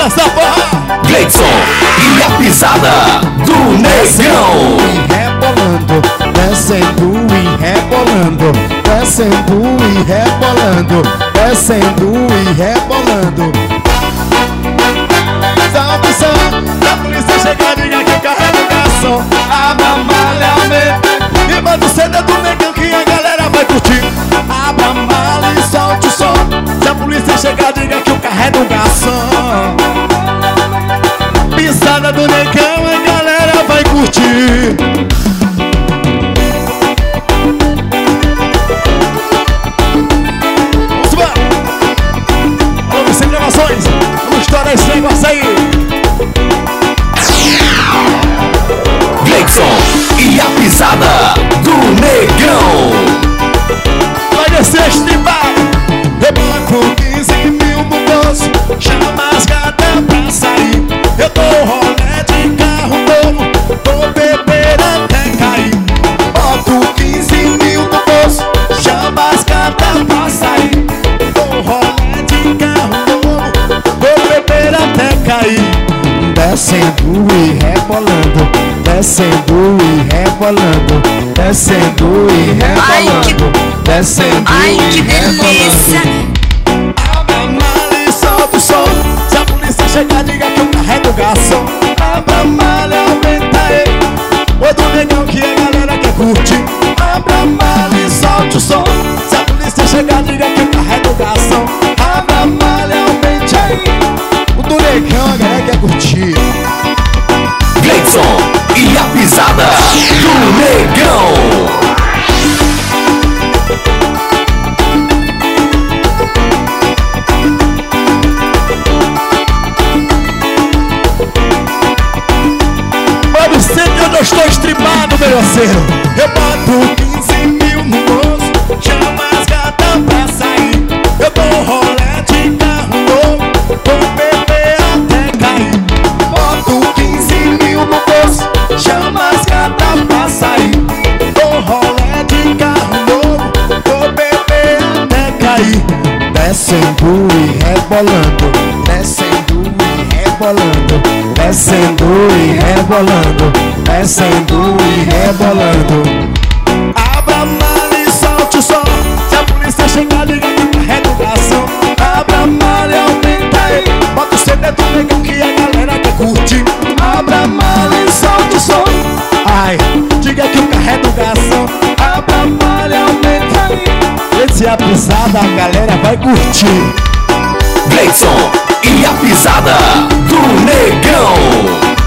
nessa porra. Gleidson e a pisada do Negão. Rebolando, descendo e rebolando, descendo e rebolando, descendo e rebolando. Salve som, a polícia chega, diga que carrega o garçom. Abra malha, aumenta e manda o CD do Negão que a galera vai curtir. Abra malha e solte o som. Se a polícia chegar, diga que eu carrego o garçom. Pisada do Negão, a galera vai curtir. Vamos embora. Vamos sem gravações. Vamos estourar esse negócio aí. Gleidson e a pisada do Negão. Vai descer este bar. Eu banco 15 mil no bolso, chama as gatas pra sair. Eu dou rolê de carro novo, vou beber até cair. Boto 15 mil no bolso, chama as gatas pra sair. Dou rolê de carro novo, vou beber até cair. Descendo e rebolando, descendo e rebolando, descendo e rebolando, descendo e rebolando. Abra a malha e solta o som. Se a polícia chegar, diga que eu carrego o garçom. Abra a malha, aumenta aí. O do Negão que a galera quer curtir. Abra a malha e solta o som. Se a polícia chegar, diga que eu carrego o garçom. Abra a malha, aumente aí. O do Negão a galera quer curtir. Gleidson e a pisada do Negão. Pode ser que eu não estou estribado, meu parceiro. Eu boto 15 mil no bolso, chama as gatas pra sair. Eu dou rolê de carro novo, vou beber até cair. Boto 15 mil no bolso, chama as gatas pra sair. Dou rolê de carro novo, vou beber até cair. Descendo e rebolando, descendo e rebolando, descendo e rebolando, descendo e rebolando. Abra a malha e solte o som. Se a polícia chegar, liga que carrega o garçom. Abra a malha e aumenta aí. Bota o CD do Negão que a galera quer curtir. Abra a malha e solte o som. Ai, diga que eu carrego o garçom. Abra a malha e aumenta aí. Esse é a pisada, a galera vai curtir. Gleidson e a pisada do Negão.